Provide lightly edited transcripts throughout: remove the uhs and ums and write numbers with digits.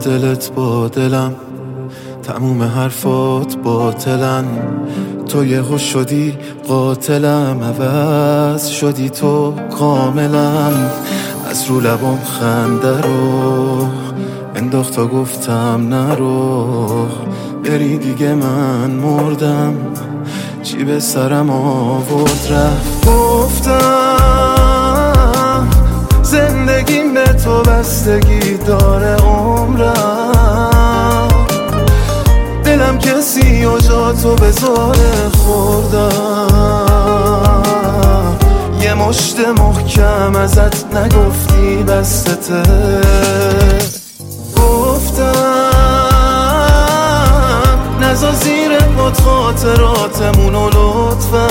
دلت با دلم، تموم حرفات باطلن. تو یهو شدی قاتلم، عوض شدی تو کاملا. از رو لبام خنده رو انداخت تا گفتم نرو، بری دیگه من مردم، چی به سرم آورد رفت. گفتم زندگیم به تو بستگی داره، عمرم دلم کسی و جا تو بذاره خوردم. یه مشت محکم ازت نگفتی بستته. گفتم نزا زیر پات خاطراتمونو لطفا،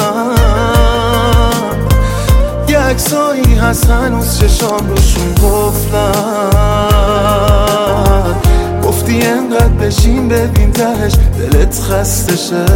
یه عکسایی هست هنوز چشام روشون قفلن. گفتی انقدر بشین ببین تهش دلت خسته شه.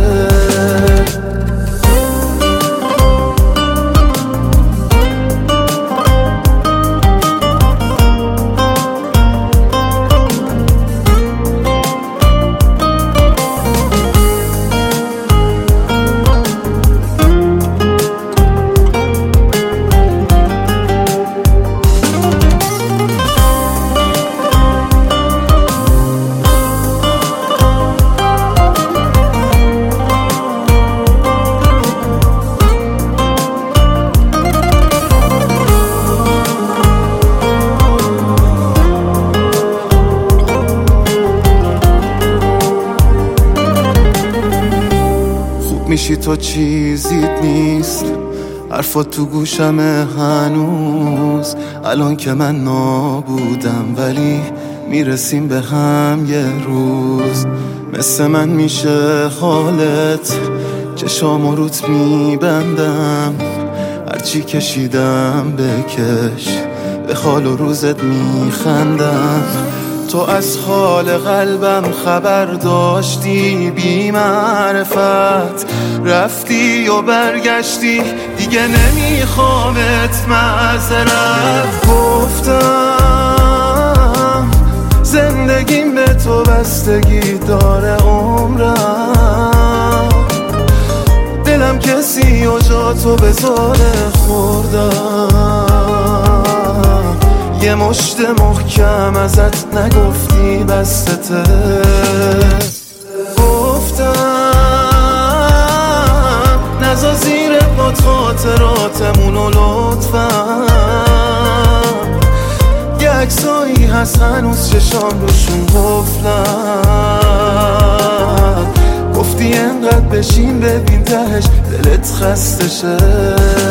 میشی تو چیزیت نیست، حرفات تو گوشمه هنوز. الان که من نابودم ولی میرسیم به هم یه روز. مثل من میشه حالت، چشامو روت میبندم، هرچی کشیدم بکش، به حال و روزت میخندم. تو از حال قلبم خبر داشتی بی معرفت، رفتی و برگشتی دیگه نمیخوامت معذرت. گفتم زندگیم به تو بستگی داره، عمرم دلم کسی و جا تو بذاره خوردم. یه مشت محکم ازت نگفتی بستته. گفتم نزا زیر پات خاطراتمونو لطفا، یه عکسایی هست هنوز چشام روشون قفلن. گفتی انقدر بشین ببین تهش دلت خسته شه.